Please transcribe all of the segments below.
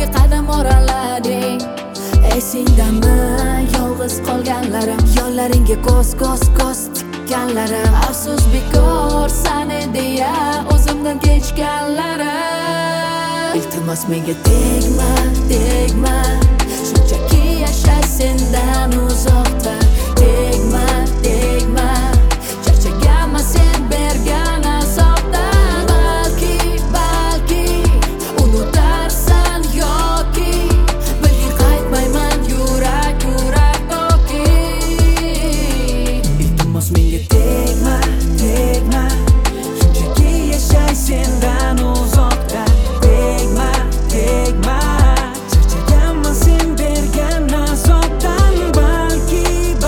qadam oralading. Esingdami yolg'iz qolganlarim, yo'llaringga ko'z tikkanlarim. Afsus bekor sani deya o'zimdan kechganlarim. Iltimos menga tegma, shunchaki yashay sendan uzoqda. Tegma, charchaganman sen bergan azobdan. Balki unutarsan yoki bilgin qaytmayman yurak toki. Iltimos menga tegma, shunchaki yashay sendan uzoqda. Tegma, charchaganman sen bergan azobdan. Balki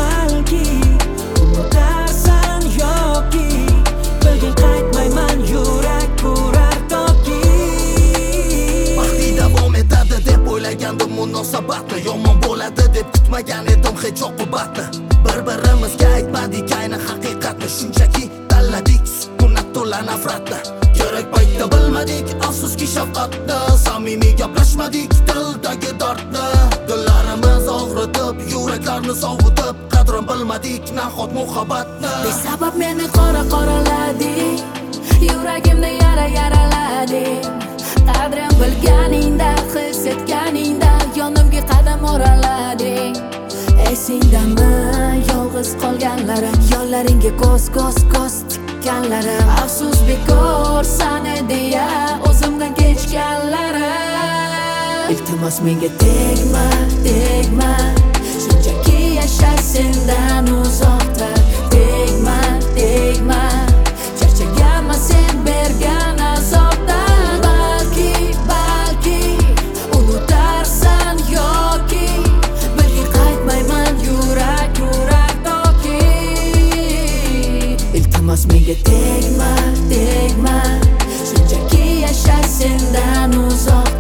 unutarsan yoki bilgin qaytmayman yurak toki. Vaqti davom etadi deb o'ylagandim munosabatni, yomon bo'ladi deb kutmagan edim hech oqibatni. Bir-birimizga aytmadik ayni haqiqatni, shunchaki tanladik sukunat to'la nafratni. Kerak paytda bilmadik afsuski shafqatni, samimiy gaplashmadik dildagi dardni. Dillarimiz og'ritib, yuraklarni sovutib, qadrin bilmadik nahot muhabbatni. Besabab meni qoralading, yuragimda yaralading. Qadrim bilganingda, his etganingda yonimga qadam oralading. Esingdami yolg'iz qolganlarim, yo'llaringga ko'z tikkanlarim. Afsus bekor sani deya o'zimdan kechganlarim. Iltimos menga tegma, shunchaki yashay sendan uzoqda. Tegma, charchaganman sen bergan azobdan. Balki unutarsan yoki bilgin qaytmayman yurak toki. Iltimos menga tegma, shunchaki yashay sendan uzoqda.